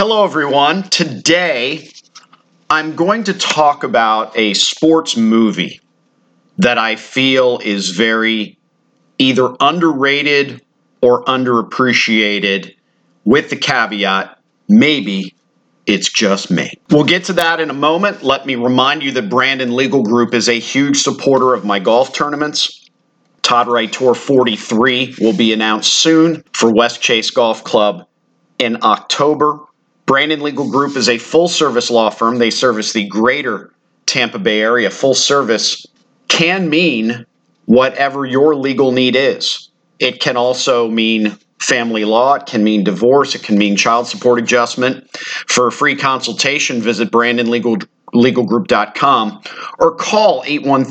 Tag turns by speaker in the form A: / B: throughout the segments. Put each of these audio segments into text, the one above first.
A: Hello, everyone. Today, I'm going to talk about a sports movie that I feel is very either underrated or underappreciated, with the caveat, maybe it's just me. We'll get to that in a moment. Let me remind you that Brandon Legal Group is a huge supporter of my golf tournaments. Todd Wright Tour 43 will be announced soon for West Chase Golf Club in October. Brandon Legal Group is a full-service law firm. They service the greater Tampa Bay area. Full service can mean whatever your legal need is. It can also mean family law. It can mean divorce. It can mean child support adjustment. For a free consultation, visit BrandonLegalGroup.com or call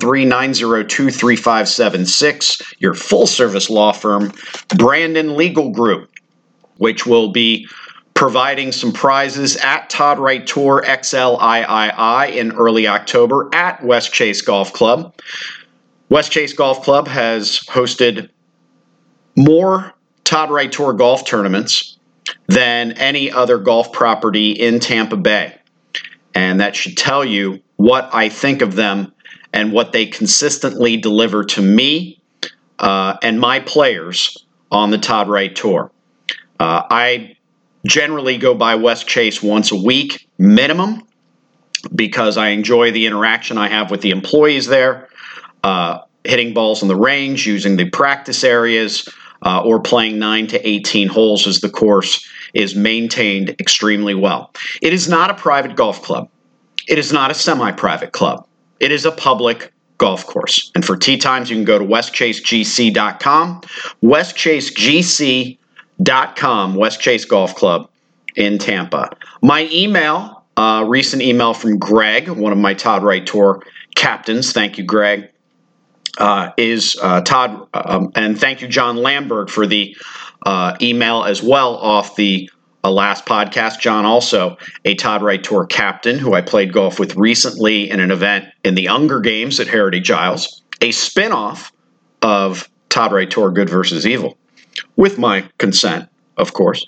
A: 813-902-3576. Your full-service law firm, Brandon Legal Group, which will be providing some prizes at Todd Wright Tour XLIII in early October at West Chase Golf Club. West Chase Golf Club has hosted more Todd Wright Tour golf tournaments than any other golf property in Tampa Bay. And that should tell you what I think of them and what they consistently deliver to me and my players on the Todd Wright Tour. I generally go by West Chase once a week minimum because I enjoy the interaction I have with the employees there, hitting balls on the range, using the practice areas, or playing 9 to 18 holes as the course is maintained extremely well. It is not a private golf club. It is not a semi-private club. It is a public golf course. And for tee times, you can go to westchasegc.com, westchasegc.com, West Chase Golf Club in Tampa. My email, recent email from Greg, one of my Todd Wright Tour captains, thank you, Greg, is Todd, and thank you, John Lambert, for the email as well off the last podcast. John, also a Todd Wright Tour captain who I played golf with recently in an event in the Unger Games at Heritage Isles, a spinoff of Todd Wright Tour Good versus Evil, with my consent, of course.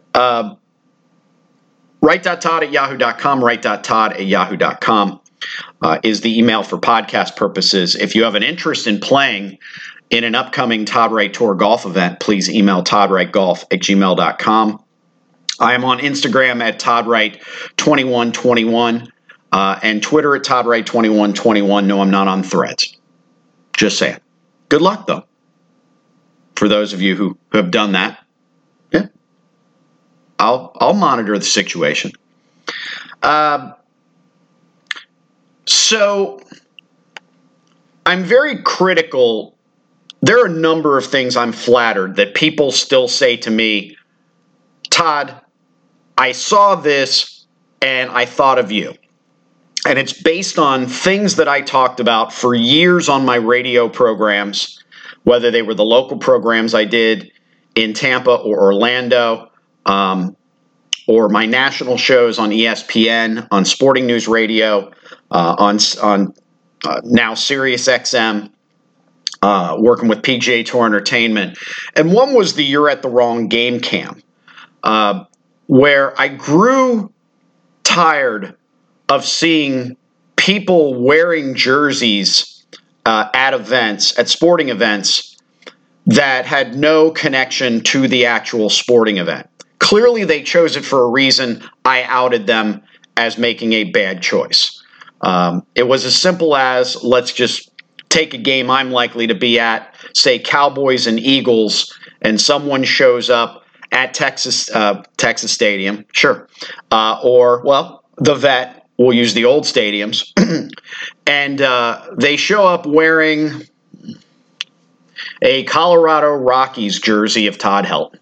A: Wright.todd@yahoo.com, wright.todd@yahoo.com is the email for podcast purposes. If you have an interest in playing in an upcoming Todd Wright Tour golf event, please email toddwrightgolf@gmail.com. I am on Instagram at toddwright2121 and Twitter at toddwright2121. No, I'm not on Threads. Just saying. Good luck, though, for those of you who have done that. Yeah, I'll monitor the situation. So I'm very critical. There are a number of things I'm flattered that people still say to me, Todd, I saw this and I thought of you. And it's based on things that I talked about for years on my radio programs, whether they were the local programs I did in Tampa or Orlando, or my national shows on ESPN, on Sporting News Radio, on now Sirius XM, working with PGA Tour Entertainment. And one was the You're at the Wrong Game Cam, where I grew tired of seeing people wearing jerseys at events, at sporting events, that had no connection to the actual sporting event. Clearly, they chose it for a reason. I outed them as making a bad choice. It was as simple as, let's just take a game I'm likely to be at, say Cowboys and Eagles, and someone shows up at Texas Stadium, sure, or, well, the Vet. We'll use the old stadiums. And they show up wearing a Colorado Rockies jersey of Todd Helton.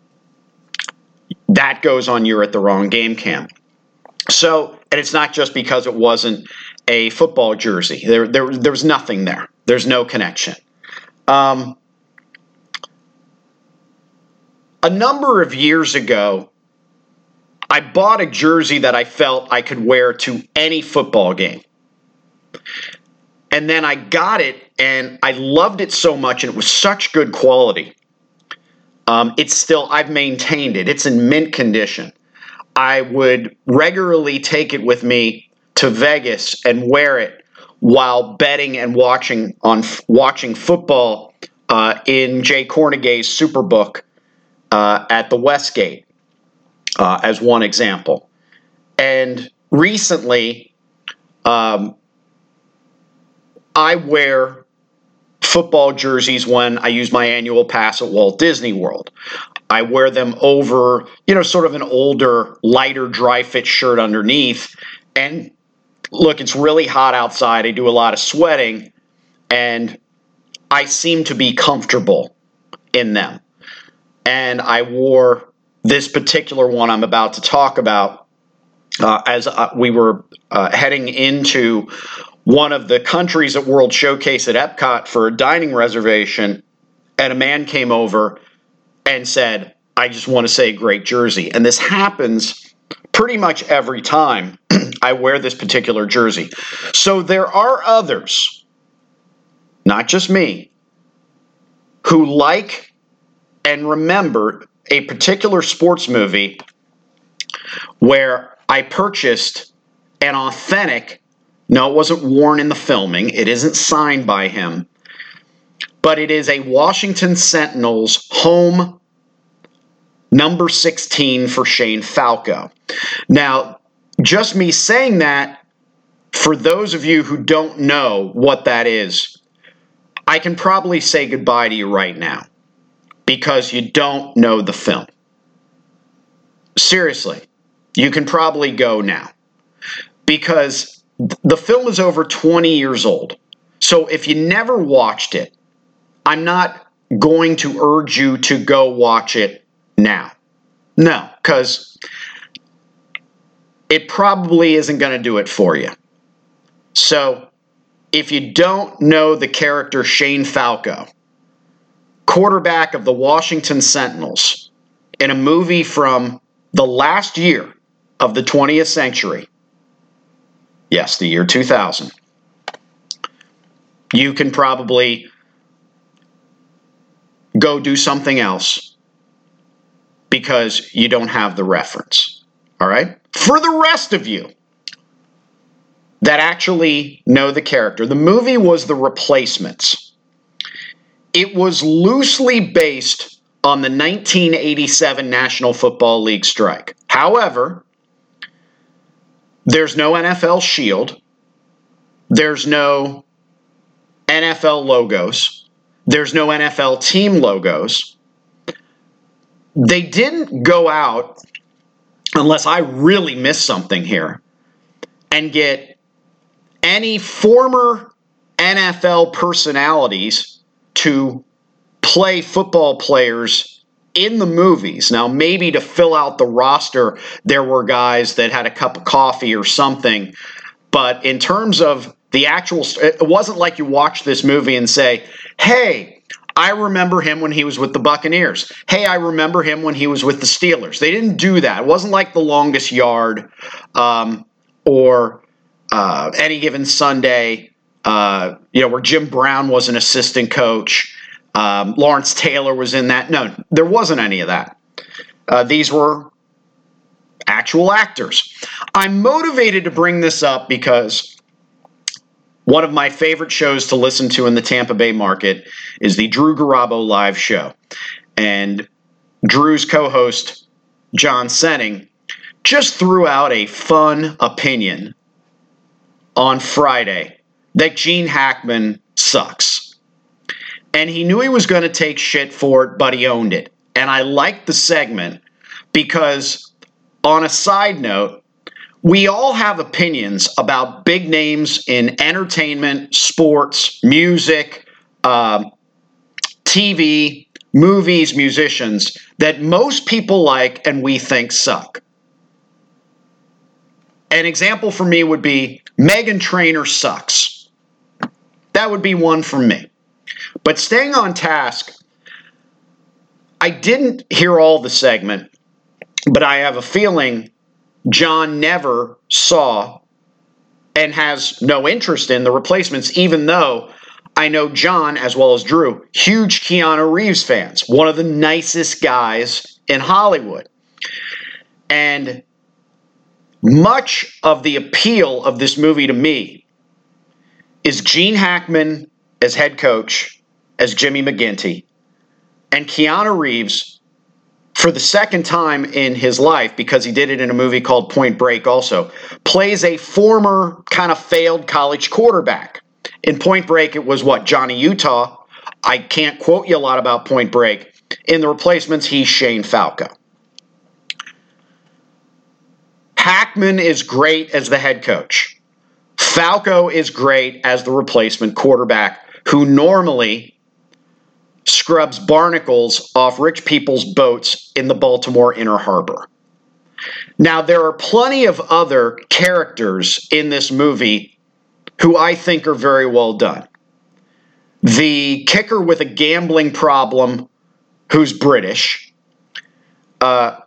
A: That goes on You're at the Wrong Game Cam. So, and it's not just because it wasn't a football jersey. There was nothing there. There's no connection. A number of years ago, I bought a jersey that I felt I could wear to any football game. And then I got it, and I loved it so much, and it was such good quality. I've maintained it. It's in mint condition. I would regularly take it with me to Vegas and wear it while betting and watching football in Jay Kornegay's Superbook at the Westgate, as one example. And recently, I wear football jerseys when I use my annual pass at Walt Disney World. I wear them over, sort of an older, lighter, dry fit shirt underneath. And look, it's really hot outside. I do a lot of sweating, and I seem to be comfortable in them. And I wore this particular one I'm about to talk about as we were heading into one of the countries at World Showcase at Epcot for a dining reservation, and a man came over and said, "I just want to say great jersey." And this happens pretty much every time I wear this particular jersey. So there are others, not just me, who like and remember a particular sports movie where I purchased an authentic, no, it wasn't worn in the filming, it isn't signed by him, but it is a Washington Sentinels home number 16 for Shane Falco. Now, just me saying that, for those of you who don't know what that is, I can probably say goodbye to you right now because you don't know the film. Seriously, you can probably go now because the film is over 20 years old. So if you never watched it, I'm not going to urge you to go watch it now. No, because it probably isn't going to do it for you. So if you don't know the character Shane Falco, quarterback of the Washington Sentinels, in a movie from the last year of the 20th century, yes, the year 2000, you can probably go do something else because you don't have the reference. All right? For the rest of you that actually know the character, the movie was The Replacements. It was loosely based on the 1987 National Football League strike. However, there's no NFL shield. There's no NFL logos. There's no NFL team logos. They didn't go out, unless I really missed something here, and get any former NFL personalities to play football players in the movies. Now, maybe to fill out the roster, there were guys that had a cup of coffee or something. But in terms of the actual, it wasn't like you watch this movie and say, hey, I remember him when he was with the Buccaneers. Hey, I remember him when he was with the Steelers. They didn't do that. It wasn't like The Longest Yard or Any Given Sunday, where Jim Brown was an assistant coach. Lawrence Taylor was in that. No, there wasn't any of that. These were actual actors. I'm motivated to bring this up because one of my favorite shows to listen to in the Tampa Bay market is the Drew Garabo Live Show. And Drew's co-host, John Senning, just threw out a fun opinion on Friday that Gene Hackman sucks. And he knew he was going to take shit for it, but he owned it. And I liked the segment because, on a side note, we all have opinions about big names in entertainment, sports, music, TV, movies, musicians that most people like and we think suck. An example for me would be Meghan Trainor sucks. That would be one for me. But staying on task, I didn't hear all the segment, but I have a feeling John never saw and has no interest in The Replacements, even though I know John, as well as Drew, huge Keanu Reeves fans, one of the nicest guys in Hollywood. And much of the appeal of this movie to me is Gene Hackman as head coach, as Jimmy McGinty, and Keanu Reeves, for the second time in his life, because he did it in a movie called Point Break also, plays a former kind of failed college quarterback. In Point Break, it was Johnny Utah. I can't quote you a lot about Point Break. In The Replacements, he's Shane Falco. Hackman is great as the head coach. Falco is great as the replacement quarterback who normally scrubs barnacles off rich people's boats in the Baltimore Inner Harbor. Now, there are plenty of other characters in this movie who I think are very well done. The kicker with a gambling problem who's British. Jon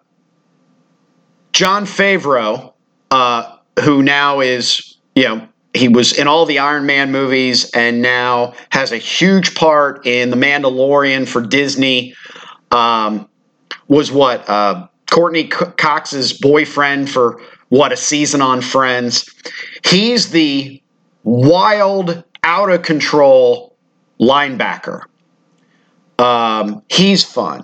A: Favreau, who now is, he was in all the Iron Man movies and now has a huge part in The Mandalorian for Disney. Was Courtney Cox's boyfriend for a season on Friends. He's the wild, out of control linebacker. He's fun.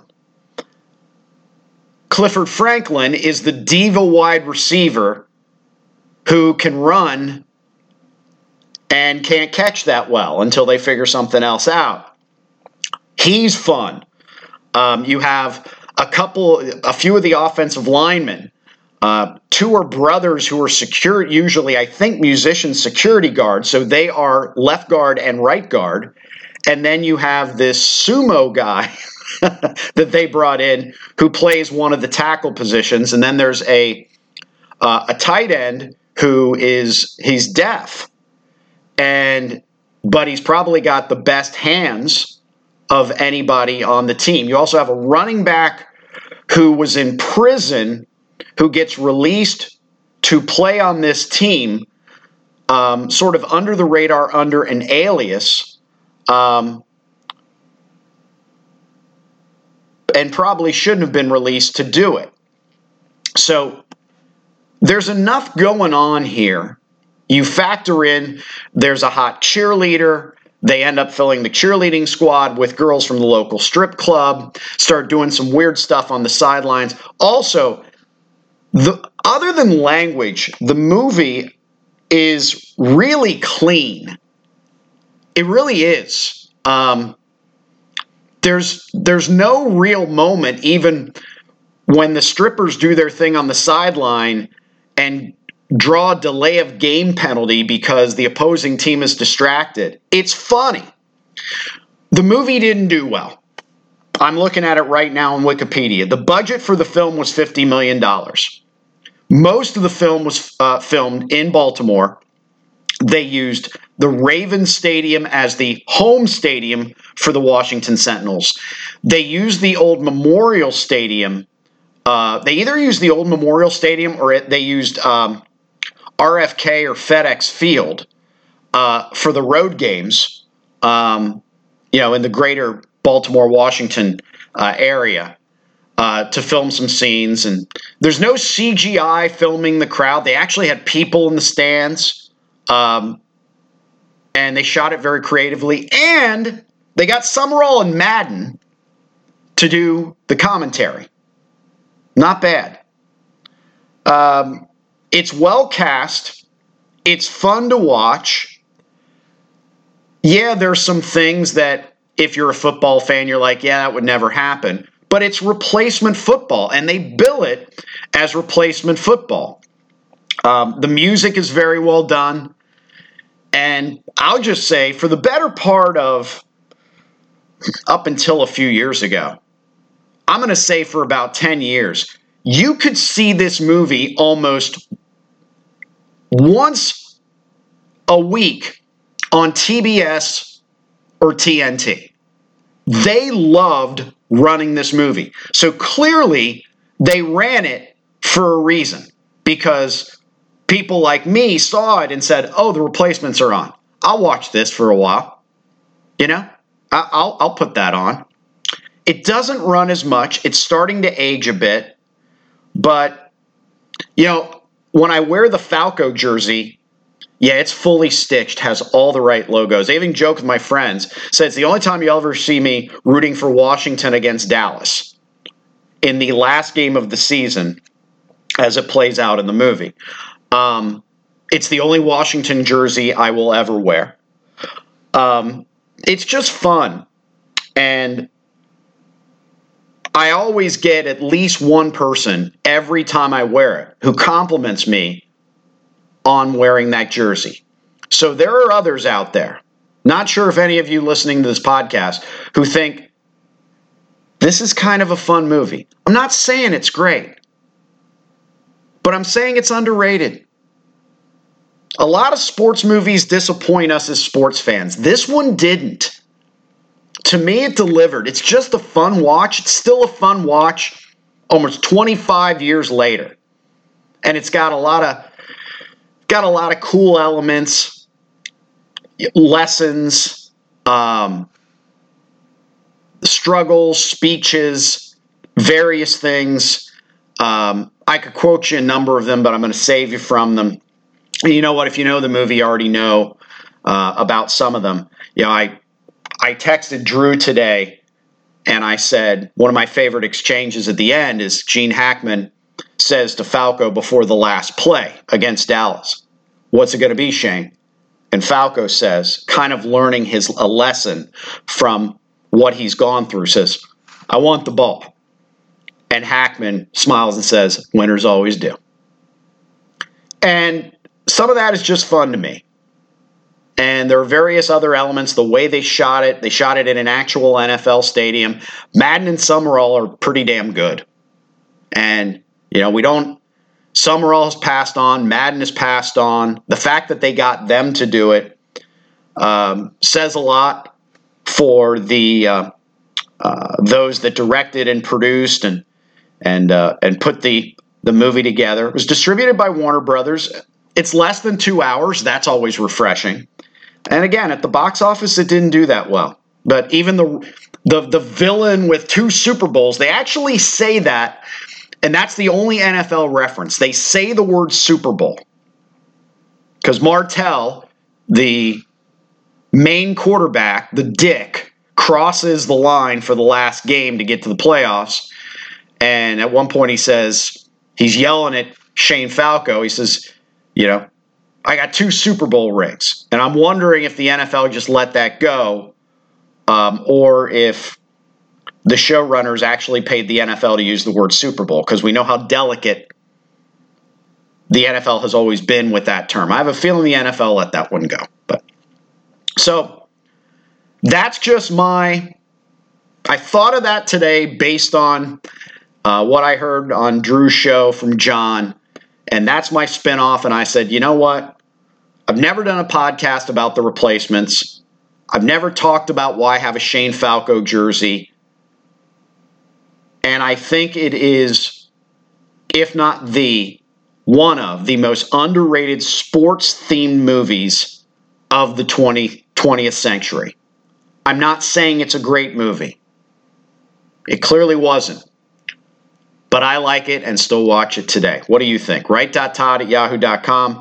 A: Clifford Franklin is the diva wide receiver who can run and can't catch that well until they figure something else out. He's fun. You have a few of the offensive linemen. Two are brothers who are usually, I think, musician security guards, so they are left guard and right guard. And then you have this sumo guy that they brought in who plays one of the tackle positions. And then there's a tight end he's deaf. But he's probably got the best hands of anybody on the team. You also have a running back who was in prison who gets released to play on this team, sort of under the radar, under an alias, and probably shouldn't have been released to do it. So there's enough going on here. You factor in there's a hot cheerleader. They end up filling the cheerleading squad with girls from the local strip club, start doing some weird stuff on the sidelines. Also, other than language, the movie is really clean. It really is. There's no real moment, even when the strippers do their thing on the sideline and draw a delay of game penalty because the opposing team is distracted. It's funny. The movie didn't do well. I'm looking at it right now on Wikipedia. The budget for the film was $50 million. Most of the film was filmed in Baltimore. They used the Ravens Stadium as the home stadium for the Washington Sentinels. They used the old Memorial Stadium. They either used the old Memorial Stadium or they used RFK or FedEx Field for the road games, in the greater Baltimore, Washington area to film some scenes. And there's no CGI filming the crowd. They actually had people in the stands, and they shot it very creatively. And they got Summerall and Madden to do the commentary. Not bad. It's well cast. It's fun to watch. Yeah, there's some things that if you're a football fan, you're like, yeah, that would never happen. But it's replacement football, and they bill it as replacement football. The music is very well done. And I'll just say, for the better part of up until a few years ago, I'm going to say for about 10 years, you could see this movie almost once a week on TBS or TNT. They loved running this movie. So clearly, they ran it for a reason, because people like me saw it and said, oh, the replacements are on. I'll watch this for a while. I'll put that on. It doesn't run as much. It's starting to age a bit. But, when I wear the Falco jersey, yeah, it's fully stitched, has all the right logos. I even joke with my friends, said it's the only time you'll ever see me rooting for Washington against Dallas in the last game of the season as it plays out in the movie. It's the only Washington jersey I will ever wear. It's just fun. And I always get at least one person every time I wear it who compliments me on wearing that jersey. So there are others out there, not sure if any of you listening to this podcast, who think this is kind of a fun movie. I'm not saying it's great, but I'm saying it's underrated. A lot of sports movies disappoint us as sports fans. This one didn't. To me, it delivered. It's just a fun watch. It's still a fun watch almost 25 years later. And it's got a lot of cool elements, lessons, struggles, speeches, various things. I could quote you a number of them, but I'm going to save you from them. And you know what? If you know the movie, you already know about some of them. You know, I texted Drew today, and I said one of my favorite exchanges at the end is Gene Hackman says to Falco before the last play against Dallas, "What's it going to be, Shane?" And Falco says, kind of learning a lesson from what he's gone through, says, "I want the ball." And Hackman smiles and says, "Winners always do." And some of that is just fun to me. And there are various other elements. The way they shot it in an actual NFL stadium. Madden and Summerall are pretty damn good. And, you know, Summerall has passed on. Madden has passed on. The fact that they got them to do it says a lot for the those that directed and produced and put the movie together. It was distributed by Warner Brothers. It's less than 2 hours. That's always refreshing. And again, at the box office, it didn't do that well. But even the villain with 2 Super Bowls, they actually say that, and that's the only NFL reference. They say the word Super Bowl. Because Martell, the main quarterback, the dick, crosses the line for the last game to get to the playoffs. And at one point he says, he's yelling at Shane Falco. He says, you know, "I got 2 Super Bowl rings." And I'm wondering if the NFL just let that go or if the showrunners actually paid the NFL to use the word Super Bowl, because we know how delicate the NFL has always been with that term. I have a feeling the NFL let that one go. But so that's just I thought of that today based on what I heard on Drew's show from John. And that's my spinoff. And I said, you know what? I've never done a podcast about The Replacements. I've never talked about why I have a Shane Falco jersey. And I think it is, if not one of the most underrated sports-themed movies of the 20th century. I'm not saying it's a great movie. It clearly wasn't. But I like it and still watch it today. What do you think? Write.todd@yahoo.com.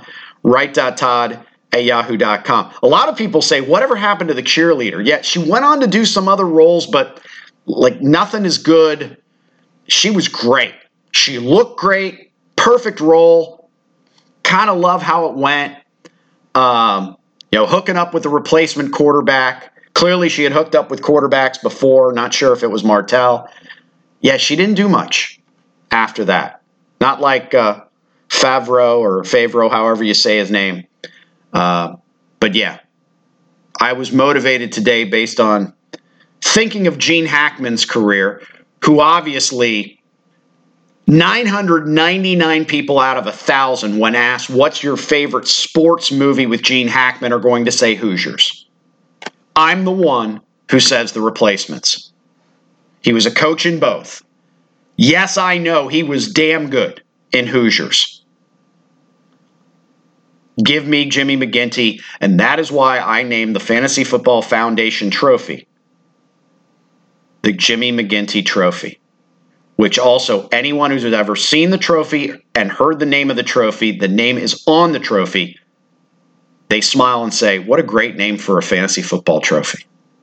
A: Write.todd@yahoo.com. A lot of people say, whatever happened to the cheerleader? Yet she went on to do some other roles, but like nothing is good. She was great. She looked great. Perfect role. Kind of love how it went. Hooking up with the replacement quarterback. Clearly she had hooked up with quarterbacks before. Not sure if it was Martell. Yeah, she didn't do much after that. Not like Favreau, however you say his name. But yeah, I was motivated today based on thinking of Gene Hackman's career, who obviously 999 people out of 1,000 when asked what's your favorite sports movie with Gene Hackman are going to say Hoosiers. I'm the one who says The Replacements. He was a coach in both. Yes, I know he was damn good in Hoosiers. Give me Jimmy McGinty, and that is why I named the Fantasy Football Foundation trophy the Jimmy McGinty Trophy. which also anyone who's ever seen the trophy and heard the name of the trophy, the name is on the trophy, they smile and say, what a great name for a fantasy football trophy.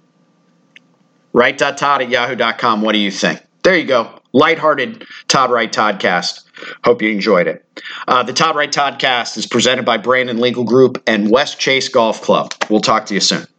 A: Wright.Todd@yahoo.com. What do you think? There you go. Lighthearted Todd Wright Toddcast. Hope you enjoyed it. The Todd Wright Toddcast is presented by Brandon Legal Group and West Chase Golf Club. We'll talk to you soon.